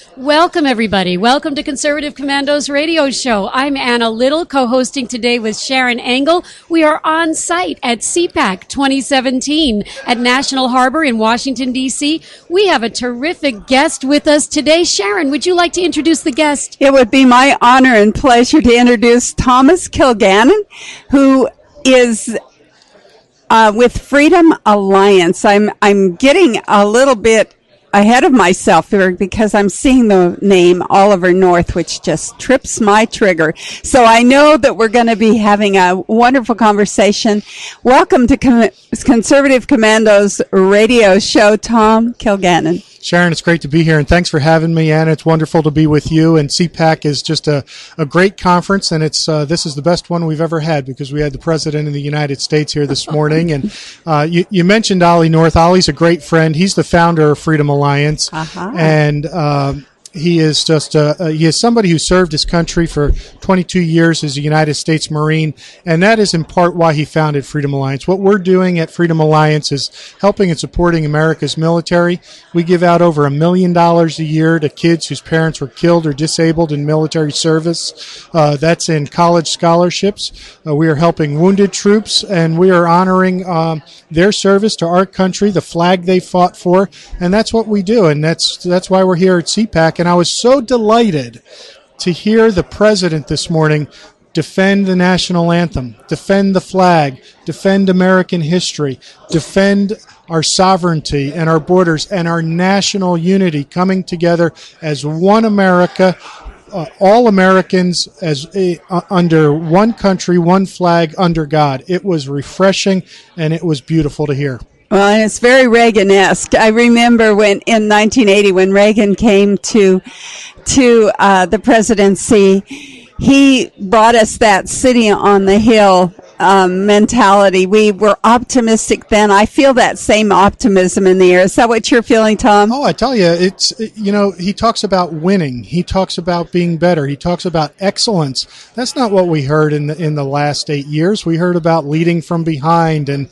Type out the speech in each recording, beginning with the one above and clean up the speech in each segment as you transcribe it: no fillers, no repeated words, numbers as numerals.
Welcome, everybody. Welcome to Conservative Commandos Radio Show. I'm Anna Little, co-hosting today with Sharon Engel. We are on site at CPAC 2017 at National Harbor in Washington, D.C. We have a terrific guest with us today. Sharon, would you like to introduce the guest? It would be my honor and pleasure to introduce Thomas Kilgannon, who is with Freedom Alliance. I'm getting a little bit ahead of myself here because I'm seeing the name Oliver North, which just trips my trigger. So I know that we're going to be having a wonderful conversation. Welcome to Conservative Commandos Radio Show, Tom Kilgannon. Sharon, it's great to be here, and thanks for having me, Anna. It's wonderful to be with you, and CPAC is just a great conference, and it's this is the best one we've ever had because we had the President of the United States here this morning, and you mentioned Ollie North. Ollie's a great friend. He's the founder of Freedom Alliance, and he is just he is somebody who served his country for 22 years as a United States Marine, and that is in part why he founded Freedom Alliance. What we're doing at Freedom Alliance is helping and supporting America's military. We give out over $1 million a year to kids whose parents were killed or disabled in military service. That's in college scholarships. We are helping wounded troops, and we are honoring their service to our country, the flag they fought for, and that's what we do, and that's why we're here at CPAC. And I was so delighted to hear the President this morning defend the national anthem, defend the flag, defend American history, defend our sovereignty and our borders and our national unity, coming together as one America, all Americans as under one country, one flag, under God. It was refreshing and it was beautiful to hear. Well, and it's very Reagan-esque. I remember in 1980 when Reagan came to the presidency, he brought us that city on the hill mentality. We were optimistic then. I feel that same optimism in the air. Is that what you're feeling, Tom? Oh, I tell you, he talks about winning. He talks about being better. He talks about excellence. That's not what we heard in the last 8 years. We heard about leading from behind and,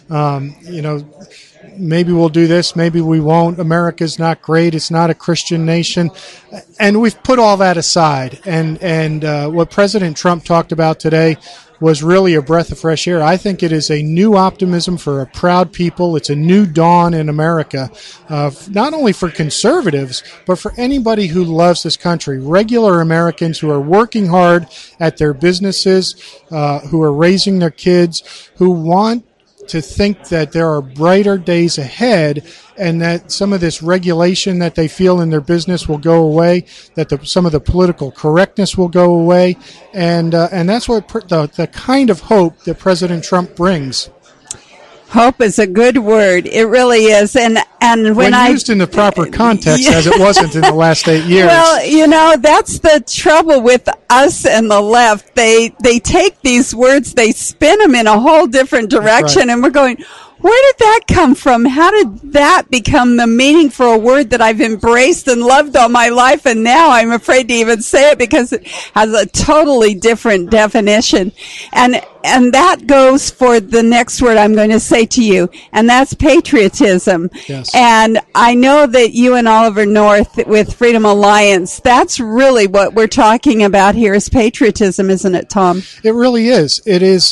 maybe we'll do this, maybe we won't. America's not great. It's not a Christian nation. And we've put all that aside. And what President Trump talked about today was really a breath of fresh air. I think it is a new optimism for a proud people. It's a new dawn in America, not only for conservatives, but for anybody who loves this country. Regular Americans who are working hard at their businesses, who are raising their kids, who want to think that there are brighter days ahead and that some of this regulation that they feel in their business will go away, that some of the political correctness will go away, and that's what the kind of hope that President Trump brings. Hope is a good word. It really is. And when used in the proper context, as it wasn't in the last 8 years. Well, that's the trouble with us and the left. They take these words, they spin them in a whole different direction, right. And we're going, where did that come from? How did that become the meaning for a word that I've embraced and loved all my life, and now I'm afraid to even say it because it has a totally different definition. And that goes for the next word I'm going to say to you, and that's patriotism. Yes. And I know that you and Oliver North with Freedom Alliance, that's really what we're talking about here is patriotism, isn't it, Tom? It really is. It is,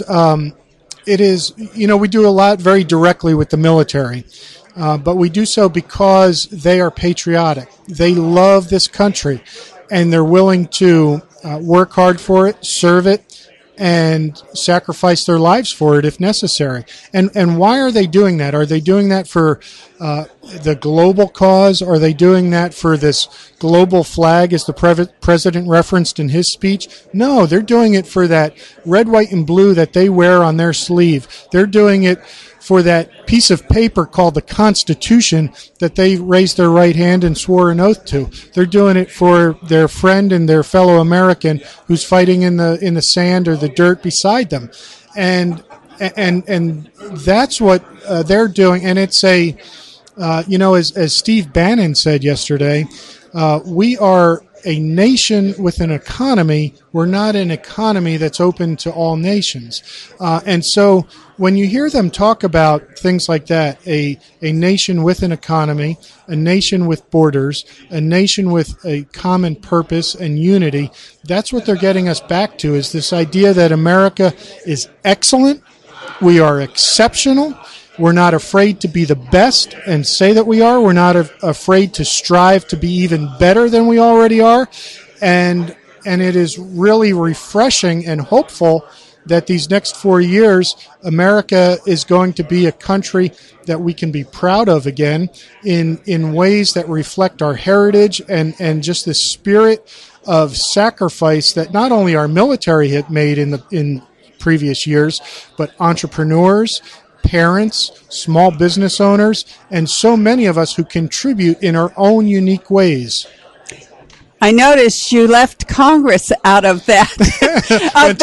we do a lot very directly with the military, but we do so because they are patriotic. They love this country, and they're willing to work hard for it, serve it, and sacrifice their lives for it if necessary. And why are they doing that? Are they doing that for the global cause? Are they doing that for this global flag, as the president referenced in his speech? No, they're doing it for that red, white, and blue that they wear on their sleeve. They're doing it for that piece of paper called the Constitution that they raised their right hand and swore an oath to. They're doing it for their friend and their fellow American who's fighting in the sand or the dirt beside them. And that's what they're doing. And it's as Steve Bannon said yesterday, we are a nation with an economy, we're not an economy that's open to all nations. And so when you hear them talk about things like that, a nation with an economy, a nation with borders, a nation with a common purpose and unity, that's what they're getting us back to, is this idea that America is excellent, we are exceptional, we're not afraid to be the best and say that we are, we're not afraid to strive to be even better than we already are, and it is really refreshing and hopeful that these next 4 years, America is going to be a country that we can be proud of again in ways that reflect our heritage and just the spirit of sacrifice that not only our military had made in previous years, but entrepreneurs, parents, small business owners, and so many of us who contribute in our own unique ways. I noticed you left Congress out of that, of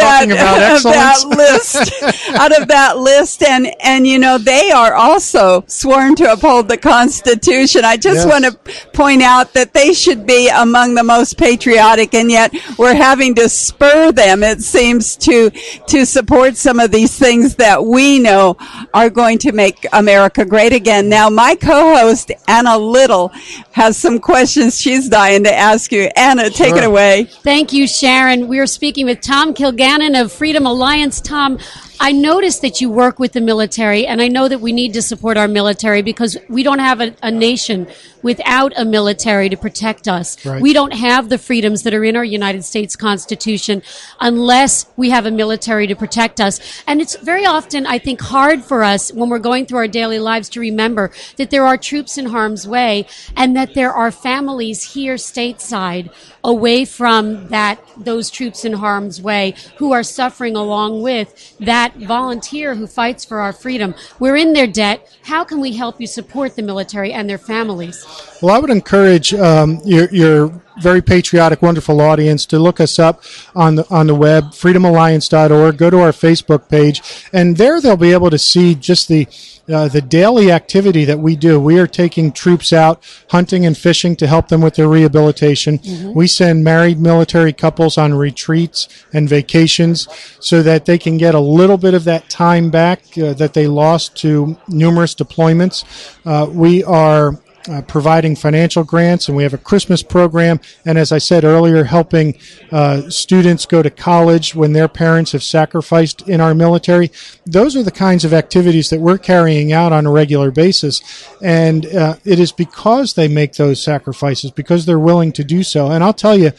that list, and you know they are also sworn to uphold the Constitution. I just want to point out that they should be among the most patriotic, and yet we're having to spur them, it seems, to support some of these things that we know are going to make America great again. Now, my co-host Anna Little has some questions she's dying to ask you. Anna, take it away. Thank you, Sharon. We are speaking with Tom Kilgannon of Freedom Alliance. Tom, I noticed that you work with the military, and I know that we need to support our military because we don't have a nation without a military to protect us. Right. We don't have the freedoms that are in our United States Constitution unless we have a military to protect us. And it's very often, I think, hard for us when we're going through our daily lives to remember that there are troops in harm's way and that there are families here stateside away from those troops in harm's way who are suffering along with that volunteer who fights for our freedom. We're in their debt. How can we help you support the military and their families? Well, I would encourage your very patriotic, wonderful audience to look us up on the web, freedomalliance.org. Go to our Facebook page, and there they'll be able to see just the daily activity that we do. We are taking troops out hunting and fishing to help them with their rehabilitation. Mm-hmm. We send married military couples on retreats and vacations so that they can get a little bit of that time back that they lost to numerous deployments. We are providing financial grants, and we have a Christmas program, and as I said earlier, helping students go to college when their parents have sacrificed in our military. Those are the kinds of activities that we're carrying out on a regular basis, and it is because they make those sacrifices, because they're willing to do so. And I'll tell you,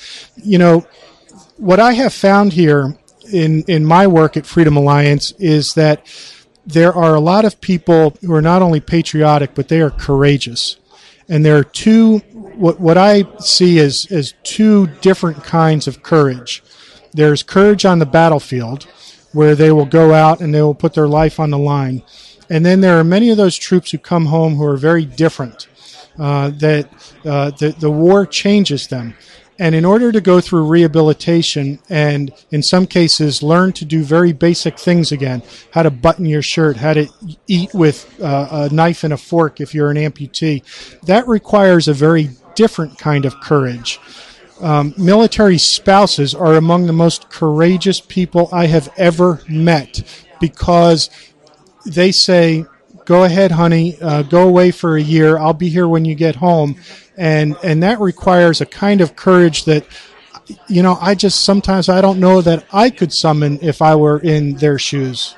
what I have found here in my work at Freedom Alliance is that there are a lot of people who are not only patriotic, but they are courageous. And there are what I see as two different kinds of courage. There's courage on the battlefield, where they will go out and they will put their life on the line. And then there are many of those troops who come home who are very different, that the war changes them. And in order to go through rehabilitation and, in some cases, learn to do very basic things again, how to button your shirt, how to eat with a knife and a fork if you're an amputee, that requires a very different kind of courage. Military spouses are among the most courageous people I have ever met because they say, go ahead, honey, go away for a year. I'll be here when you get home. And that requires a kind of courage that, sometimes I don't know that I could summon if I were in their shoes.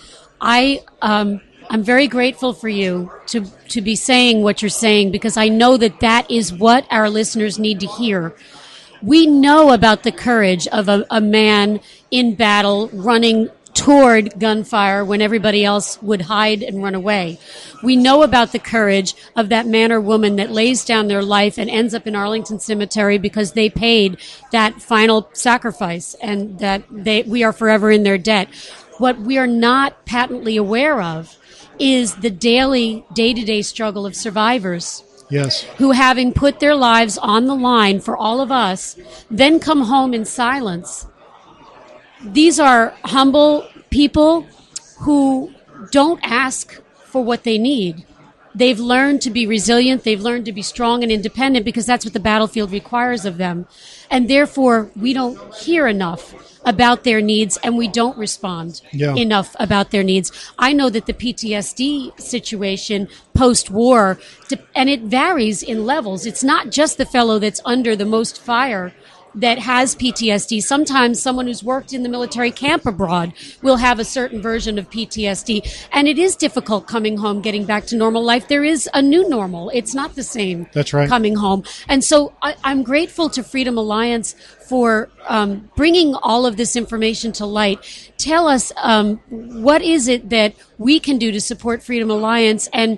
I'm very grateful for you to be saying what you're saying, because I know that is what our listeners need to hear. We know about the courage of a man in battle running toward gunfire when everybody else would hide and run away. We know about the courage of that man or woman that lays down their life and ends up in Arlington Cemetery because they paid that final sacrifice, and that we are forever in their debt. What we are not patently aware of is the daily, day-to-day struggle of survivors. Yes. Who, having put their lives on the line for all of us, then come home in silence. These are humble people who don't ask for what they need. they've learned to be resilient. They've learned to be strong and independent because that's what the battlefield requires of them. And therefore, we don't hear enough about their needs, and we don't respond enough about their needs. I know that the PTSD situation post-war, and it varies in levels. It's not just the fellow that's under the most fire that has PTSD. Sometimes someone who's worked in the military camp abroad will have a certain version of PTSD. And it is difficult coming home, getting back to normal life. There is a new normal. It's not the same. That's right. Coming home. And so I'm grateful to Freedom Alliance for bringing all of this information to light. Tell us, what is it that we can do to support Freedom Alliance? And,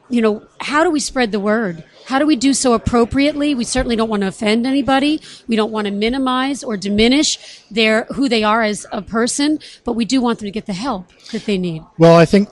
how do we spread the word? How do we do so appropriately? We certainly don't want to offend anybody. We don't want to minimize or diminish who they are as a person, but we do want them to get the help that they need. Well, I think,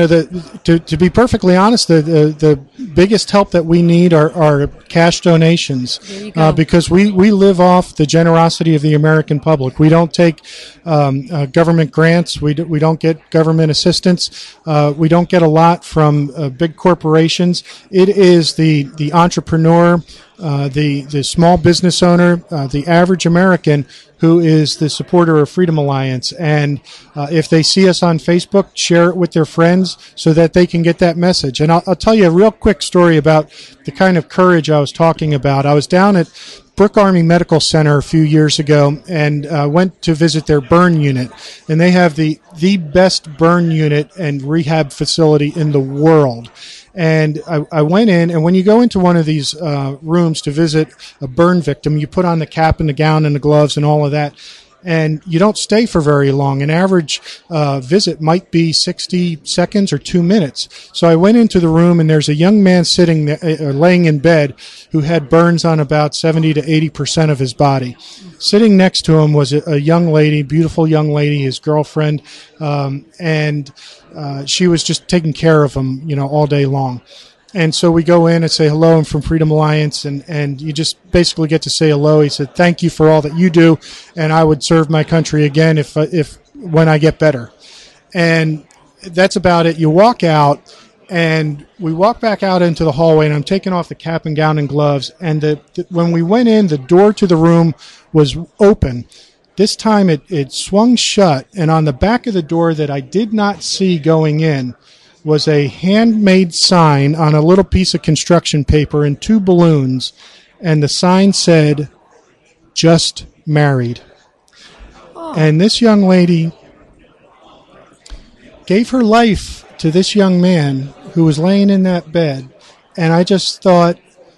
to be perfectly honest, the biggest help that we need are cash donations, because we live off the generosity of the American public. We don't take government grants. We don't get government assistance. We don't get a lot from big corporations. It is the entrepreneur, the small business owner, the average American who is the supporter of Freedom Alliance. And if they see us on Facebook, share it with their friends so that they can get that message. And I'll tell you a real quick story about the kind of courage I was talking about. I was down at Brooke Army Medical Center a few years ago and went to visit their burn unit. And they have the best burn unit and rehab facility in the world. And I went in, and when you go into one of these rooms to visit a burn victim, you put on the cap and the gown and the gloves and all of that, and you don't stay for very long. An average visit might be 60 seconds or 2 minutes. So I went into the room, and there's a young man sitting there, laying in bed who had burns on about 70 to 80% of his body. Sitting next to him was a young lady, beautiful young lady, his girlfriend, and she was just taking care of him, all day long. And so we go in and say, hello, I'm from Freedom Alliance, and you just basically get to say hello. He said, thank you for all that you do, and I would serve my country again when I get better. And that's about it. You walk out, and we walk back out into the hallway, and I'm taking off the cap and gown and gloves, and when we went in, the door to the room was open. This time it swung shut, and on the back of the door that I did not see going in was a handmade sign on a little piece of construction paper and 2 balloons, and the sign said, "Just married." Oh. And this young lady gave her life to this young man who was laying in that bed, and I just thought,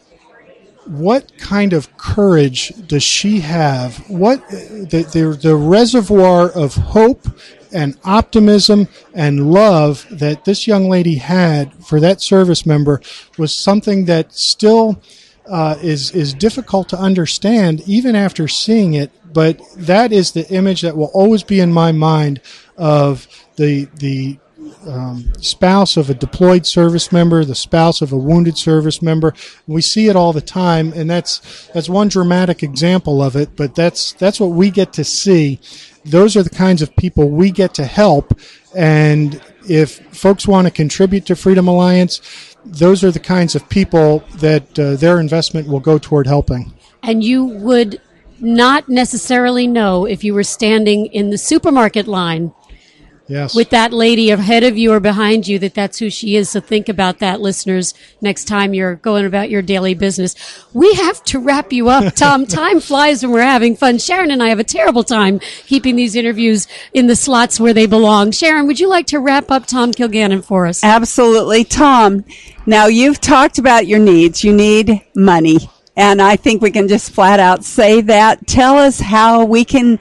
what kind of courage does she have? What the reservoir of hope and optimism and love that this young lady had for that service member was something that still is difficult to understand even after seeing it. But that is the image that will always be in my mind of the spouse of a deployed service member, the spouse of a wounded service member. We see it all the time, and that's one dramatic example of it, but that's what we get to see. Those are the kinds of people we get to help, and if folks want to contribute to Freedom Alliance, those are the kinds of people that their investment will go toward helping. And you would not necessarily know if you were standing in the supermarket line. Yes. With that lady ahead of you or behind you, that's who she is. So think about that, listeners, next time you're going about your daily business. We have to wrap you up, Tom. Time flies when we're having fun. Sharon and I have a terrible time keeping these interviews in the slots where they belong. Sharon, would you like to wrap up Tom Kilgannon for us? Absolutely. Tom, now you've talked about your needs. You need money. And I think we can just flat out say that. Tell us how we can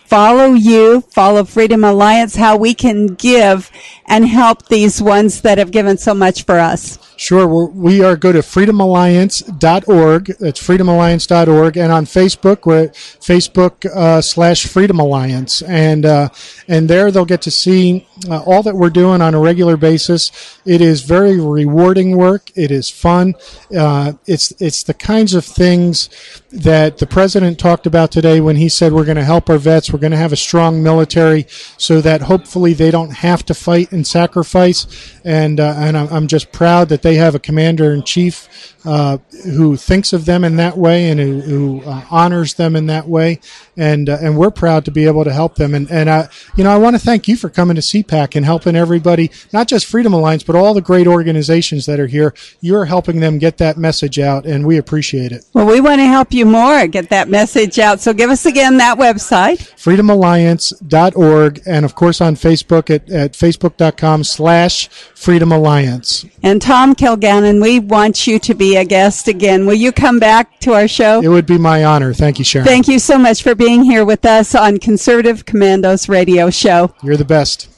follow Freedom Alliance, how we can give and help these ones that have given so much for us. Sure. Go to freedomalliance.org. That's freedomalliance.org. And on Facebook, we're at Facebook /Freedom Alliance. And there they'll get to see all that we're doing on a regular basis. It is very rewarding work. It is fun. It's the kinds of things that the president talked about today when he said we're going to help our vets. We're going to have a strong military so that hopefully they don't have to fight and sacrifice. and I'm just proud that they have a commander-in-chief who thinks of them in that way and who honors them in that way, and we're proud to be able to help them. And I want to thank you for coming to CPAC and helping everybody, not just Freedom Alliance, but all the great organizations that are here. You're helping them get that message out, and we appreciate it. Well, we want to help you more get that message out. So give us again that website. freedomalliance.org, and of course on Facebook at facebook.com/Freedom Alliance. And Tom Kilgannon, we want you to be a guest again. Will you come back to our show? It would be my honor. Thank you, Sharon. Thank you so much for being here with us on Conservative Commandos Radio Show. You're the best.